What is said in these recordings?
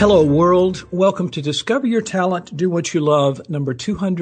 Hello, world. Welcome to Discover Your Talent, Do What You Love, number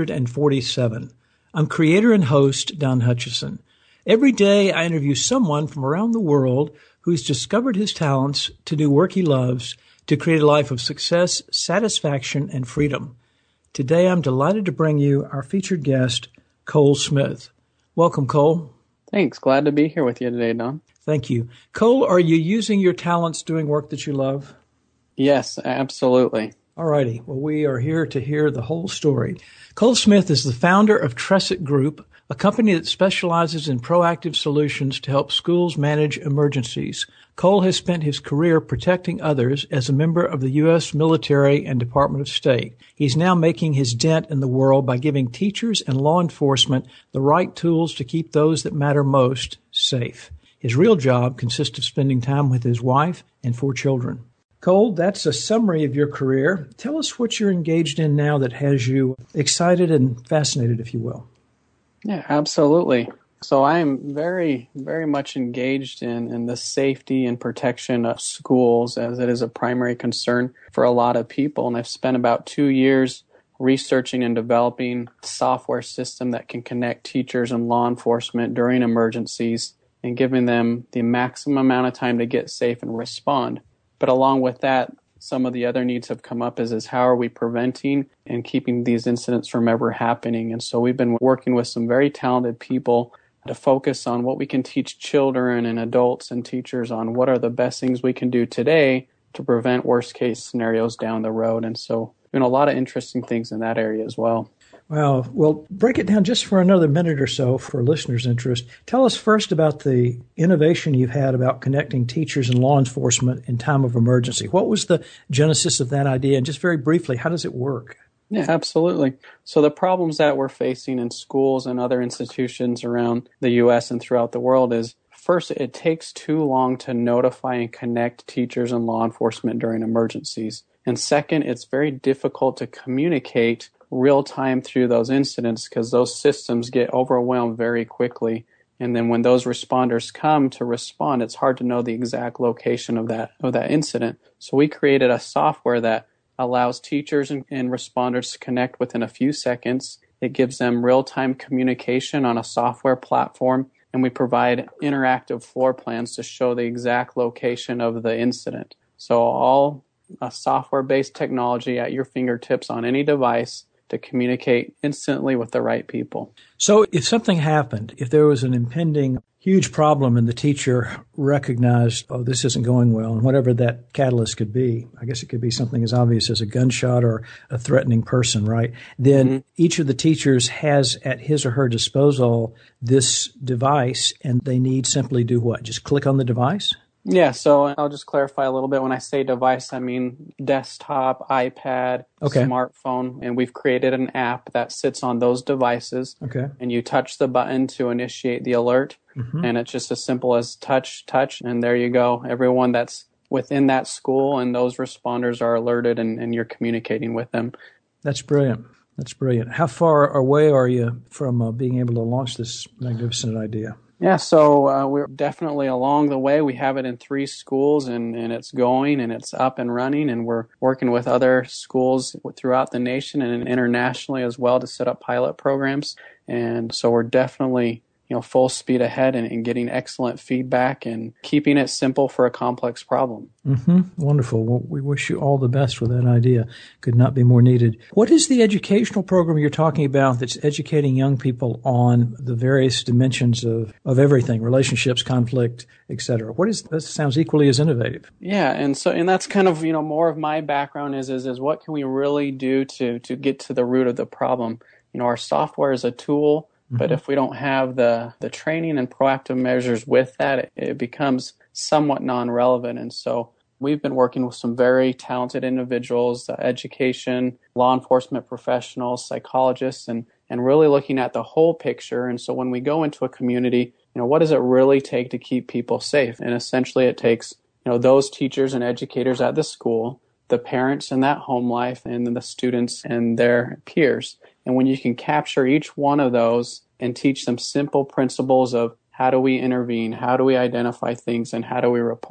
247. I'm creator and host, Don Hutchison. Every day, I interview someone from around the world who's discovered his talents to do work he loves to create a life of success, satisfaction, and freedom. Today, I'm delighted to bring you our featured guest, Cole Smith. Welcome, Cole. Thanks. Glad to be here with you today, Don. Thank you. Cole, are you using your talents doing work that you love? Yes, absolutely. All righty. Well, we are here to hear the whole story. Cole Smith is the founder of Tresset Group, a company that specializes in proactive solutions to help schools manage emergencies. Cole has spent his career protecting others as a member of the U.S. military and Department of State. He's now making his dent in the world by giving teachers and law enforcement the right tools to keep those that matter most safe. His real job consists of spending time with his wife and 4 children. Cole, that's a summary of your career. Tell us what you're engaged in now that has you excited and fascinated, if you will. Yeah, absolutely. So I am very, very much engaged in the safety and protection of schools, as it is a primary concern for a lot of people. And I've spent about 2 years researching and developing a software system that can connect teachers and law enforcement during emergencies and giving them the maximum amount of time to get safe and respond. But along with that, some of the other needs have come up is how are we preventing and keeping these incidents from ever happening? And so we've been working with some very talented people to focus on what we can teach children and adults and teachers on what are the best things we can do today to prevent worst case scenarios down the road. And so doing a lot of interesting things in that area as well. Wow. Well, break it down just for another minute or so for listeners' interest. Tell us first about the innovation you've had about connecting teachers and law enforcement in time of emergency. What was the genesis of that idea? And just very briefly, how does it work? Yeah, absolutely. So the problems that we're facing in schools and other institutions around the U.S. and throughout the world is, first, it takes too long to notify and connect teachers and law enforcement during emergencies. And second, it's very difficult to communicate real time through those incidents because those systems get overwhelmed very quickly. And then when those responders come to respond, it's hard to know the exact location of that incident. So we created a software that allows teachers and responders to connect within a few seconds. It gives them real-time communication on a software platform, and we provide interactive floor plans to show the exact location of the incident. So all a software-based technology at your fingertips on any device to communicate instantly with the right people. So if something happened, if there was an impending huge problem and the teacher recognized, oh, this isn't going well, and whatever that catalyst could be, I guess it could be something as obvious as a gunshot or a threatening person, right? Then each of the teachers has at his or her disposal this device, and they need simply do what? Just click on the device? Yeah, so I'll just clarify a little bit. When I say device, I mean desktop, iPad, smartphone, and we've created an app that sits on those devices. Okay. And you touch the button to initiate the alert, and it's just as simple as touch, and there you go. Everyone that's within that school and those responders are alerted, and you're communicating with them. That's brilliant. That's brilliant. How far away are you from being able to launch this magnificent idea? Yeah, so we're definitely along the way. We have it in 3 schools, and it's going, and it's up and running, and we're working with other schools throughout the nation and internationally as well to set up pilot programs. And so we're definitely full speed ahead and getting excellent feedback and keeping it simple for a complex problem. Wonderful. Well, we wish you all the best with that idea. Could not be more needed. What is the educational program you're talking about that's educating young people on the various dimensions of everything, relationships, conflict, et cetera? That sounds equally as innovative. Yeah, and that's kind of, more of my background is what can we really do to get to the root of the problem? Our software is a tool. But if we don't have the training and proactive measures with that, it becomes somewhat non-relevant. And so we've been working with some very talented individuals, education, law enforcement professionals, psychologists, and really looking at the whole picture. And so when we go into a community, what does it really take to keep people safe? And essentially it takes, those teachers and educators at the school, the parents in that home life, and then the students and their peers. And when you can capture each one of those and teach them simple principles of how do we intervene, how do we identify things, and how do we report,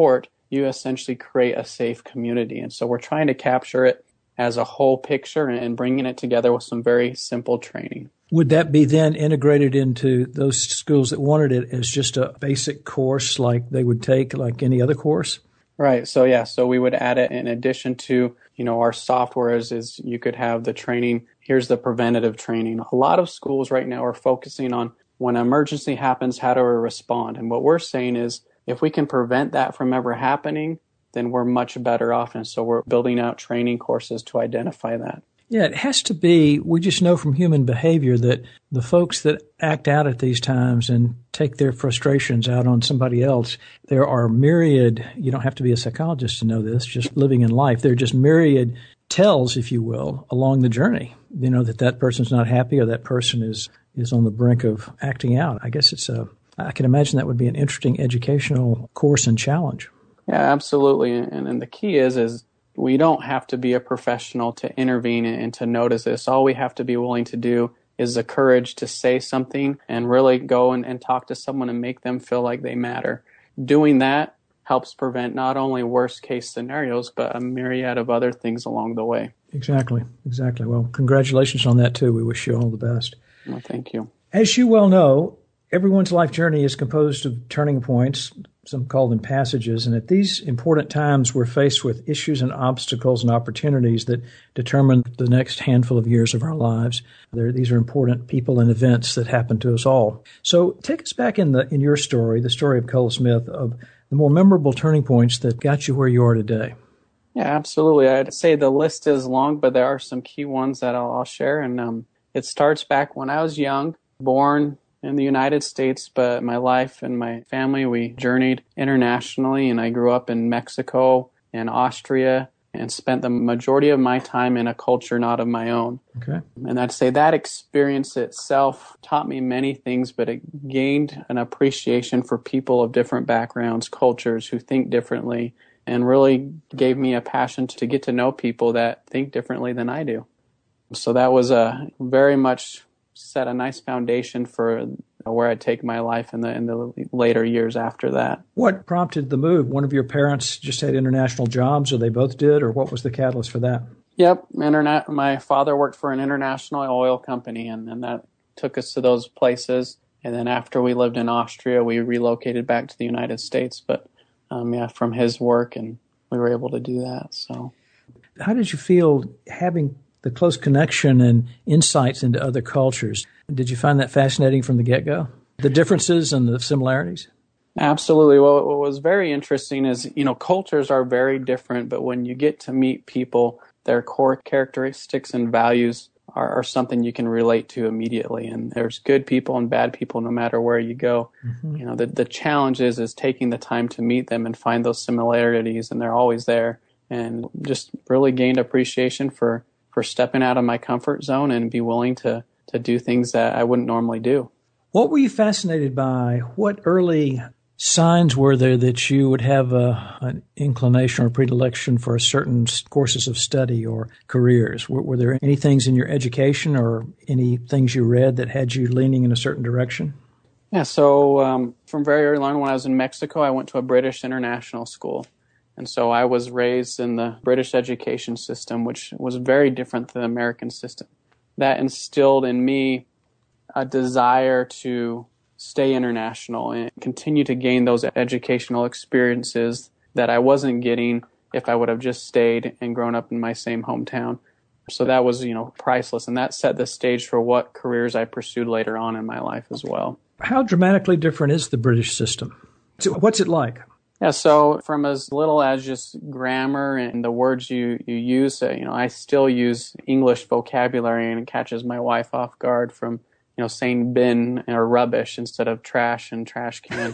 you essentially create a safe community. And so we're trying to capture it as a whole picture and bringing it together with some very simple training. Would that be then integrated into those schools that wanted it as just a basic course like they would take like any other course? Right. So we would add it in addition to, our software is you could have the training. Here's the preventative training. A lot of schools right now are focusing on when an emergency happens, how do we respond? And what we're saying is if we can prevent that from ever happening, then we're much better off. And so we're building out training courses to identify that. Yeah, it has to be. We just know from human behavior that the folks that act out at these times and take their frustrations out on somebody else, there are myriad, you don't have to be a psychologist to know this, just living in life. There are just myriad tells, if you will, along the journey, that person's not happy or that person is on the brink of acting out. I guess I can imagine that would be an interesting educational course and challenge. Yeah, absolutely. And the key is we don't have to be a professional to intervene and to notice this. All we have to be willing to do is the courage to say something and really go and talk to someone and make them feel like they matter. Doing that helps prevent not only worst case scenarios, but a myriad of other things along the way. Exactly. Well, congratulations on that too. We wish you all the best. Well, thank you. As you well know, everyone's life journey is composed of turning points. Some call them passages. And at these important times, we're faced with issues and obstacles and opportunities that determine the next handful of years of our lives. These are important people and events that happen to us all. So take us back in your story, the story of Cole Smith, of the more memorable turning points that got you where you are today. Yeah, absolutely. I'd say the list is long, but there are some key ones that I'll share. And it starts back when I was young, born in the United States, but my life and my family, we journeyed internationally, and I grew up in Mexico and Austria and spent the majority of my time in a culture not of my own. Okay. And I'd say that experience itself taught me many things, but it gained an appreciation for people of different backgrounds, cultures who think differently, and really gave me a passion to get to know people that think differently than I do. So that was very much set a nice foundation for where I'd take my life in the later years after that. What prompted the move? One of your parents just had international jobs, or they both did, or what was the catalyst for that? Yep. My father worked for an international oil company, and that took us to those places. And then after we lived in Austria, we relocated back to the United States. But from his work, and we were able to do that. So, how did you feel having the close connection and insights into other cultures? Did you find that fascinating from the get-go? The differences and the similarities? Absolutely. Well, what was very interesting is, cultures are very different, but when you get to meet people, their core characteristics and values are something you can relate to immediately. And there's good people and bad people no matter where you go. Mm-hmm. The challenge is taking the time to meet them and find those similarities, and they're always there. And just really gained appreciation for stepping out of my comfort zone and be willing to do things that I wouldn't normally do. What were you fascinated by? What early signs were there that you would have an inclination or predilection for certain courses of study or careers? Were there any things in your education or any things you read that had you leaning in a certain direction? Yeah, so from very early on, when I was in Mexico, I went to a British international school. And so I was raised in the British education system, which was very different than the American system. That instilled in me a desire to stay international and continue to gain those educational experiences that I wasn't getting if I would have just stayed and grown up in my same hometown. So that was, priceless. And that set the stage for what careers I pursued later on in my life as well. How dramatically different is the British system? What's it like? Yeah, so from as little as just grammar and the words you use, I still use English vocabulary, and it catches my wife off guard from, saying bin or rubbish instead of trash and trash can,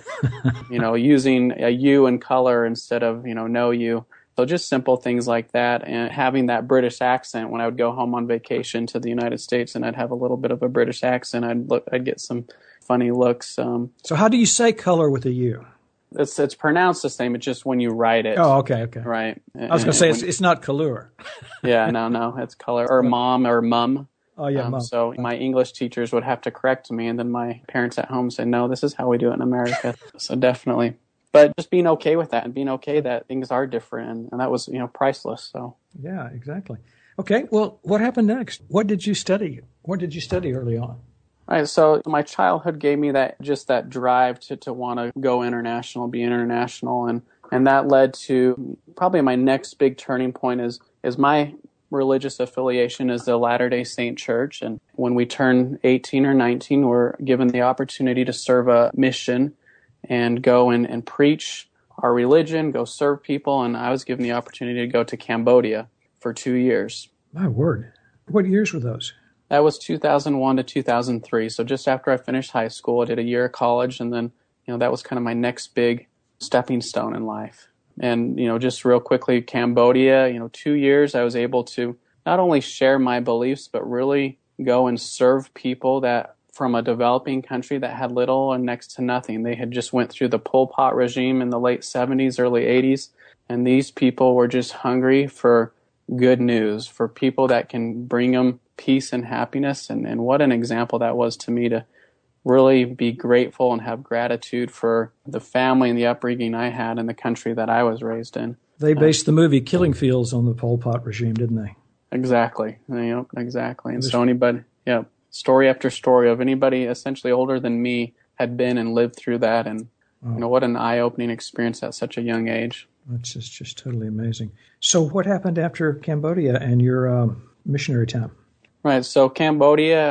using a U in color instead of, no you. So just simple things like that, and having that British accent when I would go home on vacation to the United States and I'd have a little bit of a British accent, I'd get some funny looks. So how do you say color with a U? It's pronounced the same. It's just when you write it. Oh, okay. Right. I was going to say it's not color. Yeah, no, it's color. Or mom or mum. Oh, yeah, mum. So my English teachers would have to correct me, and then my parents at home say, no, this is how we do it in America. So definitely. but just being okay with that and being okay that things are different. And that was, priceless. So. Yeah, exactly. Okay. Well, what happened next? What did you study? What did you study early on? Right. So my childhood gave me that drive to want to go international, be international. And that led to probably my next big turning point is my religious affiliation is the Latter-day Saint Church. And when we turn 18 or 19, we're given the opportunity to serve a mission and go and preach our religion, go serve people. And I was given the opportunity to go to Cambodia for 2 years. My word. What years were those? That was 2001 to 2003. So just after I finished high school, I did a year of college. And then, that was kind of my next big stepping stone in life. And, just real quickly, Cambodia, 2 years, I was able to not only share my beliefs, but really go and serve people that from a developing country that had little and next to nothing. They had just went through the Pol Pot regime in the late 70s, early 80s. And these people were just hungry for good news, for people that can bring them peace and happiness. And what an example that was to me to really be grateful and have gratitude for the family and the upbringing I had in the country that I was raised in. They based the movie Killing Fields on the Pol Pot regime, didn't they? Exactly. Exactly. And so story after story of anybody essentially older than me had been and lived through that. And, what an eye-opening experience at such a young age. It's just totally amazing. So what happened after Cambodia and your missionary time? Right. So Cambodia,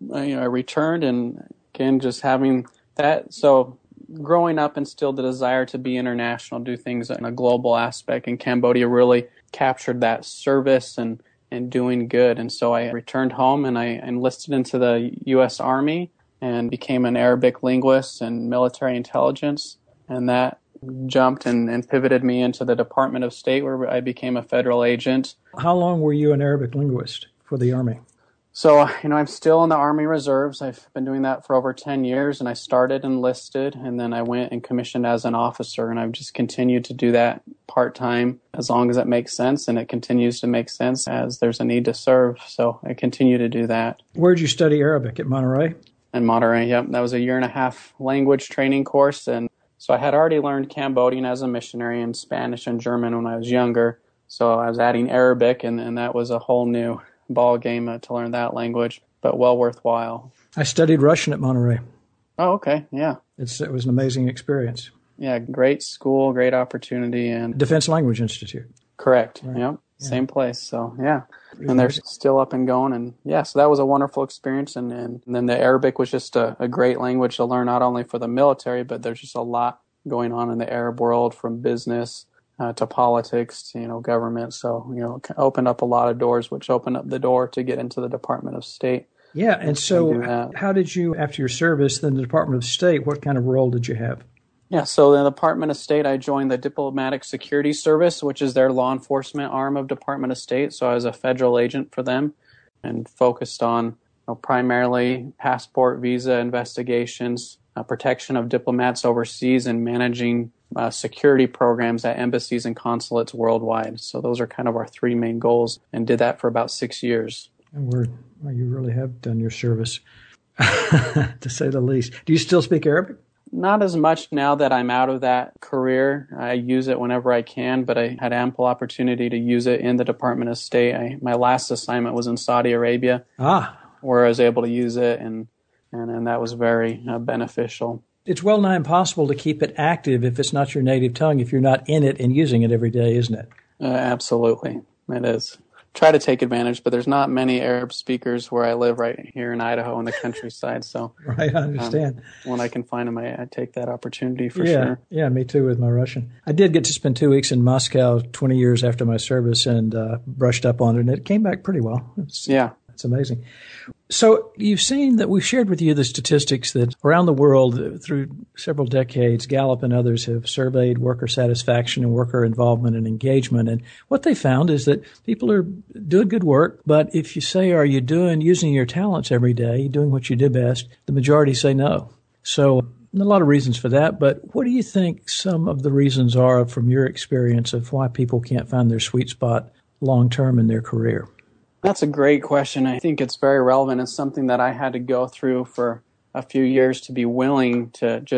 I returned, and again, just having that. So growing up instilled the desire to be international, do things in a global aspect. And Cambodia really captured that service and doing good. And so I returned home and I enlisted into the U.S. Army and became an Arabic linguist and military intelligence. And that jumped and pivoted me into the Department of State, where I became a federal agent. How long were you an Arabic linguist for the Army? So, I'm still in the Army Reserves. I've been doing that for over 10 years, and I started enlisted, and then I went and commissioned as an officer, and I've just continued to do that part-time as long as it makes sense, and it continues to make sense as there's a need to serve. So I continue to do that. Where did you study Arabic? At Monterey? In Monterey, yep. That was a 1.5-year language training course, and so I had already learned Cambodian as a missionary and Spanish and German when I was younger. So I was adding Arabic, and that was a whole new ball game to learn that language, but well worthwhile. I studied Russian at Monterey. Oh, okay. Yeah. It was an amazing experience. Yeah. Great school, great opportunity. And Defense Language Institute. Correct. Right. Yep. Yeah. Same place. So, yeah. And they're still up and going. And yeah, so that was a wonderful experience. And then the Arabic was just a great language to learn, not only for the military, but there's just a lot going on in the Arab world, from business to politics, government. So, opened up a lot of doors, which opened up the door to get into the Department of State. Yeah. And so how did you, after your service, then the Department of State, what kind of role did you have? Yeah, so in the Department of State, I joined the Diplomatic Security Service, which is their law enforcement arm of Department of State. So I was a federal agent for them and focused on primarily passport, visa investigations, protection of diplomats overseas, and managing security programs at embassies and consulates worldwide. So those are kind of our three main goals, and did that for about 6 years. Well, you really have done your service, to say the least. Do you still speak Arabic? Not as much now that I'm out of that career. I use it whenever I can, but I had ample opportunity to use it in the Department of State. My last assignment was in Saudi Arabia, where I was able to use it, and that was very beneficial. It's well nigh impossible to keep it active if it's not your native tongue, if you're not in it and using it every day, isn't it? Absolutely. It is. Try to take advantage, but there's not many Arab speakers where I live right here in Idaho in the countryside. So right, I understand. When I can find them, I take that opportunity for sure. Yeah, me too with my Russian. I did get to spend 2 weeks in Moscow 20 years after my service and brushed up on it, and it came back pretty well. It's amazing. So you've seen that we've shared with you the statistics that around the world through several decades, Gallup and others have surveyed worker satisfaction and worker involvement and engagement. And what they found is that people are doing good work. But if you say, are you using your talents every day, doing what you do best, the majority say no. So a lot of reasons for that. But what do you think some of the reasons are from your experience of why people can't find their sweet spot long term in their career? That's a great question. I think it's very relevant. It's something that I had to go through for a few years to be willing to just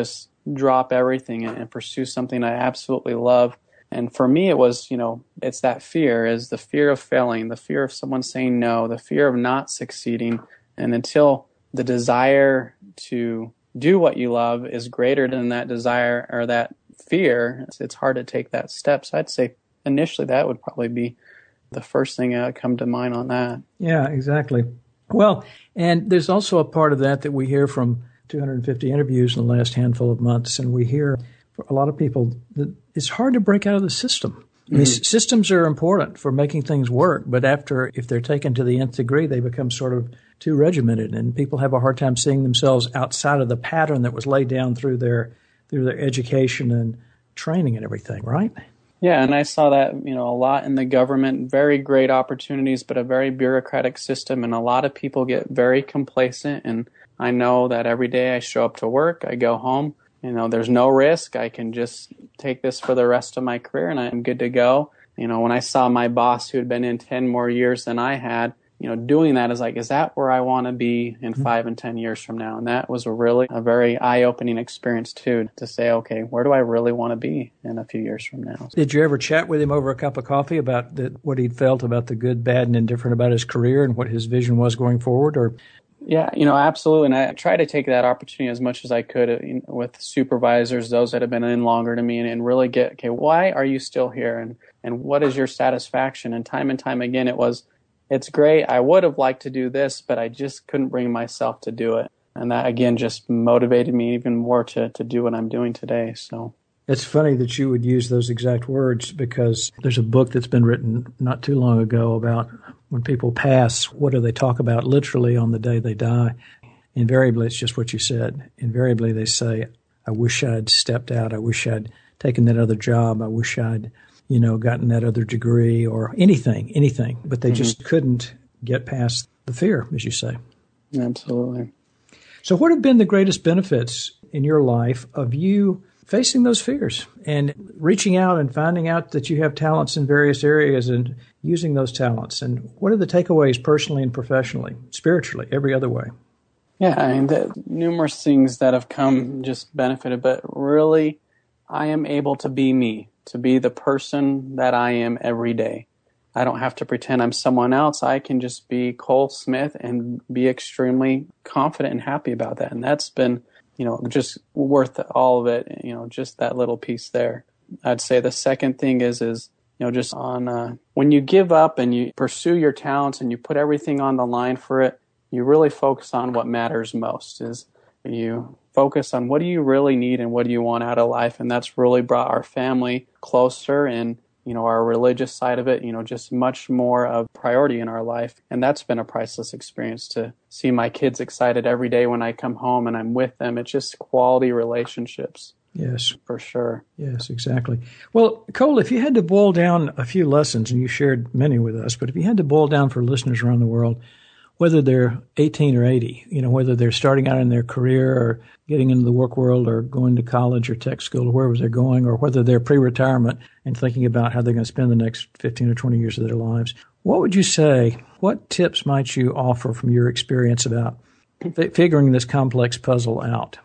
drop everything and pursue something I absolutely love. And for me, it was, it's that fear, is the fear of failing, the fear of someone saying no, the fear of not succeeding. And until the desire to do what you love is greater than that desire or that fear, it's hard to take that step. So I'd say initially that would probably be the first thing that would come to mind on that. Yeah, exactly. Well, and there's also a part of that we hear from 250 interviews in the last handful of months, and we hear for a lot of people that it's hard to break out of the system. Mm-hmm. Systems are important for making things work, but if they're taken to the nth degree, they become sort of too regimented, and people have a hard time seeing themselves outside of the pattern that was laid down through their education and training and everything, right? Yeah, and I saw that, a lot in the government, very great opportunities, but a very bureaucratic system, and a lot of people get very complacent. And I know that every day I show up to work, I go home, there's no risk. I can just take this for the rest of my career and I'm good to go. When I saw my boss who had been in 10 more years than I had, doing that is that where I want to be in 5 and 10 years from now? And that was a very eye-opening experience too, to say, okay, where do I really want to be in a few years from now? Did you ever chat with him over a cup of coffee about what he'd felt about the good, bad, and indifferent about his career and what his vision was going forward? Or yeah, absolutely. And I try to take that opportunity as much as I could with supervisors, those that have been in longer to me, and really get, okay, why are you still here? And what is your satisfaction? And time again, it's great. I would have liked to do this, but I just couldn't bring myself to do it. And that, again, just motivated me even more to do what I'm doing today. So it's funny that you would use those exact words, because there's a book that's been written not too long ago about when people pass, what do they talk about literally on the day they die? Invariably, it's just what you said. Invariably, they say, I wish I'd stepped out. I wish I'd taken that other job. I wish I'd gotten that other degree, or anything. But they just couldn't get past the fear, as you say. Absolutely. So what have been the greatest benefits in your life of you facing those fears and reaching out and finding out that you have talents in various areas and using those talents? And what are the takeaways personally and professionally, spiritually, every other way? Yeah, the numerous things that have come just benefited, but really I am able to be me, to be the person that I am every day. I don't have to pretend I'm someone else. I can just be Cole Smith and be extremely confident and happy about that. And that's been, just worth all of it, just that little piece there. I'd say the second thing is just on when you give up and you pursue your talents and you put everything on the line for it, you really focus on what matters most. Is you focus on what do you really need and what do you want out of life. And that's really brought our family closer, and our religious side of it, just much more of priority in our life. And that's been a priceless experience, to see my kids excited every day when I come home and I'm with them. It's just quality relationships. Yes. For sure. Yes, exactly. Well, Cole, if you had to boil down a few lessons, and you shared many with us, but if you had to boil down for listeners around the world, whether they're 18 or 80, whether they're starting out in their career or getting into the work world or going to college or tech school or wherever they're going, or whether they're pre-retirement and thinking about how they're going to spend the next 15 or 20 years of their lives, what would you say, what tips might you offer from your experience about figuring this complex puzzle out?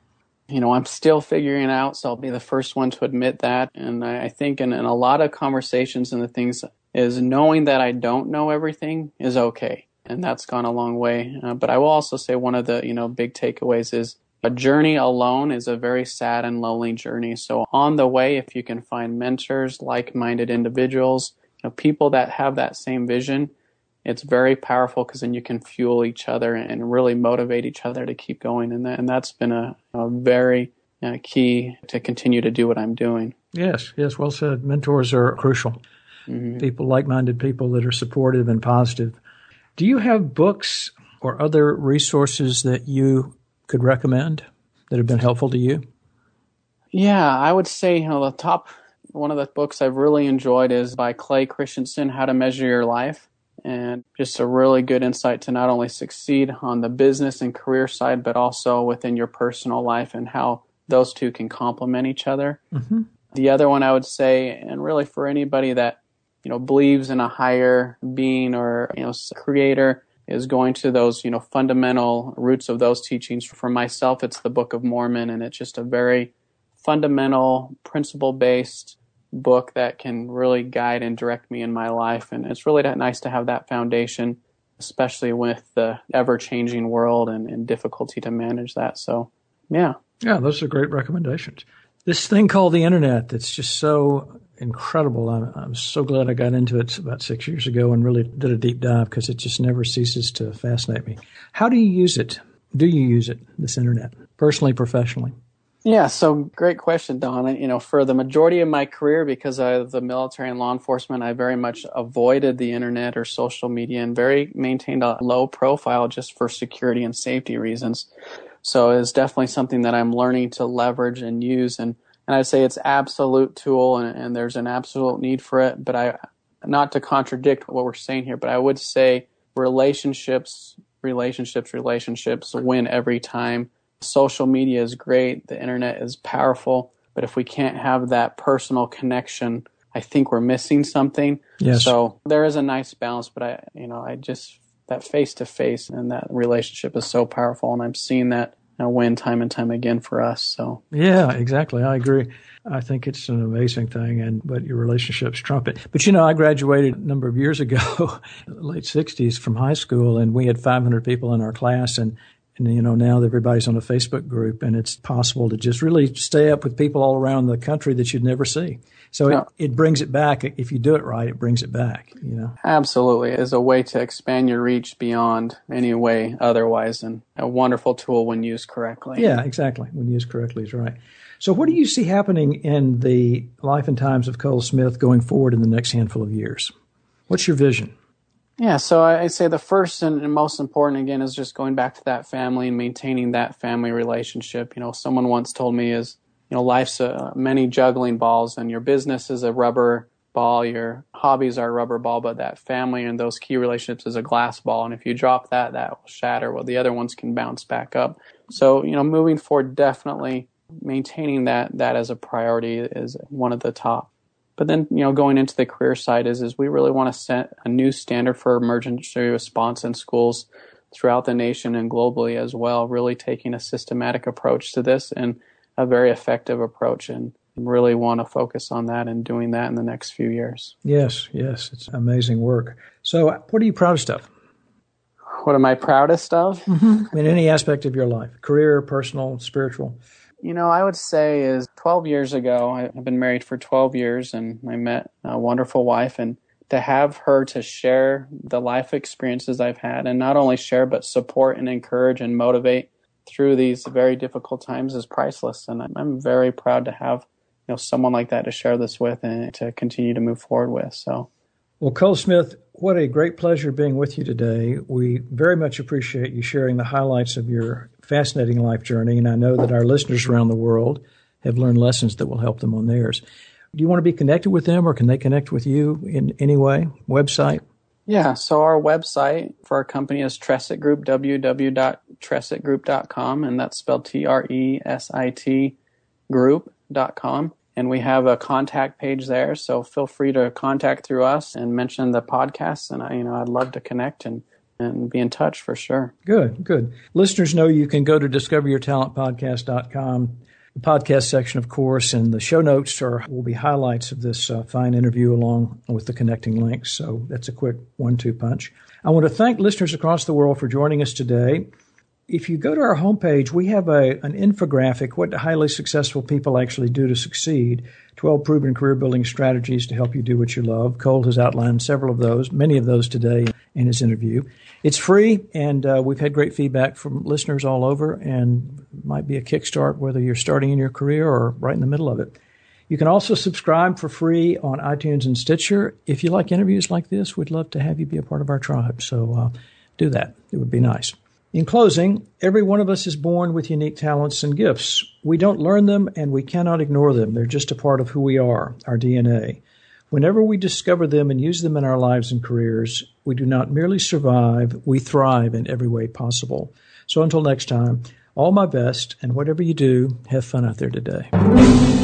I'm still figuring it out, so I'll be the first one to admit that. And I think in a lot of conversations and the things is knowing that I don't know everything is okay. And that's gone a long way. But I will also say one of the, big takeaways is a journey alone is a very sad and lonely journey. So on the way, if you can find mentors, like-minded individuals, people that have that same vision, it's very powerful, because then you can fuel each other and really motivate each other to keep going. And that's been a very key to continue to do what I'm doing. Yes, well said. Mentors are crucial. Mm-hmm. People, like-minded people that are supportive and positive. Do you have books or other resources that you could recommend that have been helpful to you? Yeah, I would say one of the books I've really enjoyed is by Clay Christensen, How to Measure Your Life. And just a really good insight to not only succeed on the business and career side, but also within your personal life and how those two can complement each other. Mm-hmm. The other one I would say, and really for anybody that believes in a higher being or creator, is going to those, fundamental roots of those teachings. For myself, it's the Book of Mormon, and it's just a very fundamental, principle-based book that can really guide and direct me in my life. And it's really nice to have that foundation, especially with the ever-changing world and difficulty to manage that. So, yeah. Yeah, those are great recommendations. This thing called the internet that's just so incredible. I'm so glad I got into it about 6 years ago and really did a deep dive because it just never ceases to fascinate me. How do you use it? Do you use it, this internet, personally, professionally? Yeah, so great question, Don. For the majority of my career, because of the military and law enforcement, I very much avoided the internet or social media and maintained a low profile just for security and safety reasons. So it's definitely something that I'm learning to leverage and use. And I'd say it's absolute tool and there's an absolute need for it. But not to contradict what we're saying here, but I would say relationships win every time. Social media is great. The internet is powerful. But if we can't have that personal connection, I think we're missing something. Yes. So there is a nice balance, but that face-to-face and that relationship is so powerful, and I'm seeing that win time and time again for us. So yeah, exactly. I agree. I think it's an amazing thing, but your relationships trump it. But I graduated a number of years ago, late 60s, from high school, and we had 500 people in our class, and now everybody's on a Facebook group, and it's possible to just really stay up with people all around the country that you'd never see. So it brings it back. If you do it right, it brings it back, Absolutely. It's a way to expand your reach beyond any way otherwise, and a wonderful tool when used correctly. Yeah, exactly. When used correctly is right. So what do you see happening in the life and times of Cole Smith going forward in the next handful of years? What's your vision? Yeah, so I'd say the first and most important, again, is just going back to that family and maintaining that family relationship. Someone once told me life's many juggling balls, and your business is a rubber ball, your hobbies are a rubber ball, but that family and those key relationships is a glass ball. And if you drop that will shatter. Well, the other ones can bounce back up. So, moving forward, definitely maintaining that as a priority is one of the top. But then, going into the career side is we really want to set a new standard for emergency response in schools throughout the nation and globally as well, really taking a systematic approach to this and a very effective approach, and really want to focus on that and doing that in the next few years. Yes, it's amazing work. So what are you proudest of? What am I proudest of? Mm-hmm. In any aspect of your life, career, personal, spiritual. I would say is 12 years ago, I've been married for 12 years, and I met a wonderful wife, and to have her to share the life experiences I've had, and not only share, but support and encourage and motivate through these very difficult times is priceless. And I'm very proud to have someone like that to share this with and to continue to move forward with. So, well, Cole Smith, what a great pleasure being with you today. We very much appreciate you sharing the highlights of your fascinating life journey, and I know that our listeners around the world have learned lessons that will help them on theirs. Do you want to be connected with them, or can they connect with you in any way? Website? Yeah, so our website for our company is Tresit Group, www.tresitgroup.com, and that's spelled TRESIT group.com. And we have a contact page there, so feel free to contact through us and mention the podcast, and I'd love to connect and be in touch for sure. Good. Listeners know you can go to discoveryourtalentpodcast.com, the podcast section, of course, and the show notes will be highlights of this fine interview along with the connecting links. So that's a quick 1-2 punch. I want to thank listeners across the world for joining us today. If you go to our homepage, we have an infographic, what highly successful people actually do to succeed, 12 proven career-building strategies to help you do what you love. Cole has outlined several of those, many of those today in his interview. It's free, and we've had great feedback from listeners all over, and might be a kickstart whether you're starting in your career or right in the middle of it. You can also subscribe for free on iTunes and Stitcher. If you like interviews like this, we'd love to have you be a part of our tribe, so do that. It would be nice. In closing, every one of us is born with unique talents and gifts. We don't learn them, and we cannot ignore them. They're just a part of who we are, our DNA. Whenever we discover them and use them in our lives and careers, we do not merely survive, we thrive in every way possible. So until next time, all my best, and whatever you do, have fun out there today.